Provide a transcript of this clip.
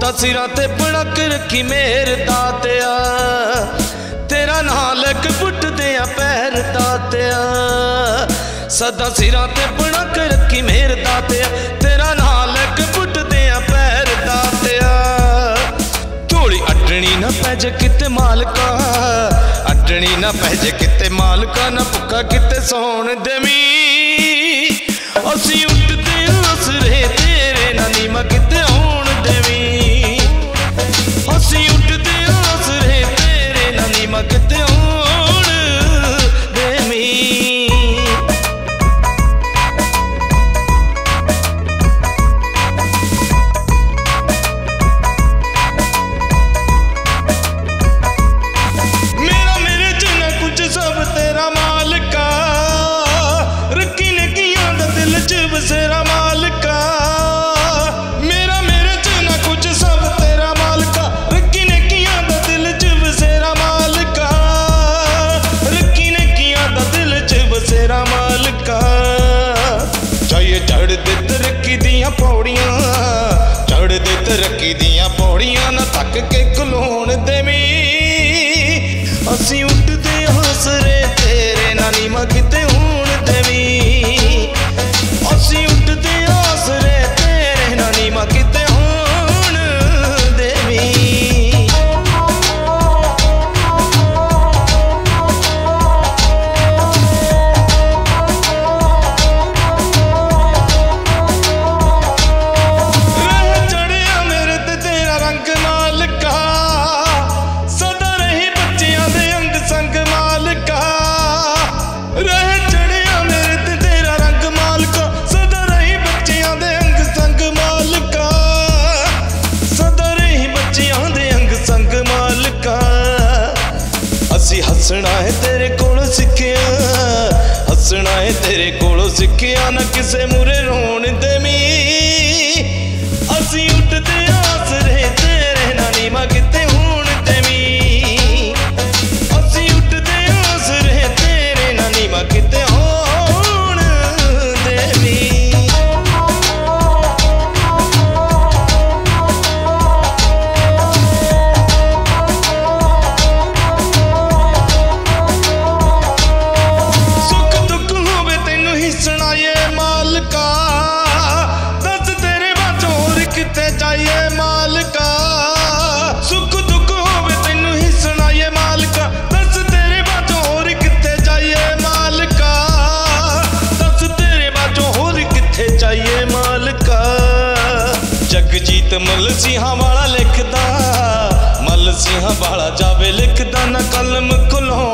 सदा सिरां ते पणक रखी मेहर दातिया, तेरा नां लैके पुटदे आ पैर दातिया। सदा सिरां ते पणक रखी मेहर दातिया, तेरा नां लैके पुटदे आ पैर दातिया। धूली अड्डनी ना पैजे किते मालका, अड्डनी ना पैजे किते मालका, ना भुक्खा किते सौण देवी। असीं उठदे आसरे तेरे, ना नीमा किते आउण देवी। असीं उठदे आसरे तेरे, ना नीमा किते आउण देवी। मेरा मेरे च ना कुछ सब तेरा मालका, रखी ने कियां दा दिल च बसेरा मालका। मेरा मेरे च ना कुछ सब तेरा मालका, रखी ने कियां दा दिल च बसेरा मालका। रखी ने कियां दा दिल च बसेरा मालका। चाहिए चढ़ दे तरक्की दियां पौड़ियां, चढ़ दे तरक्की दियां पौड़ियां, ना थक के खलोण देवी। असीं उठदे आसरे तेरे, ना नीमा किते होण देवी। असीं उठदे आसरे तेरे, ना नीमा किते होण देवी। रह चढ़िया मेरे ते तेरा रंग मालका, सदा रही बच्चियां दे अंग संग मालका। रह चढ़िया मेरे ते तेरा रंग मालका, सदा रही बच्चियां दे अंग संग मालका। सदा रही बच्चियां दे अंग संग मालका। असीं हसना है तेरे कोलों सिक्खिया, हसना है तेरे कोलों सिक्खिया, ना किसे मुरे रोण देवी। असीं उठदे आसरे तेरे, ना नीमा किते होण देवी। असीं उठदे आसरे तेरे, ना नीमा किते होण देवी। सुख दुख होवे तैनू हिस्सना ये मालका, दस तेरे बाचों होर किते जाइए मालका। सुख दुख होवे तैनू हिस्सना ये मालका, दस तेरे बाचों होर किते जाइए मालका। दस तेरे बाचों होर किते जाइए मालका। जगजीत मल सिंहां वाला लिखदा, मल सिंहां वाला जावे लिखदा, ना कलम खलो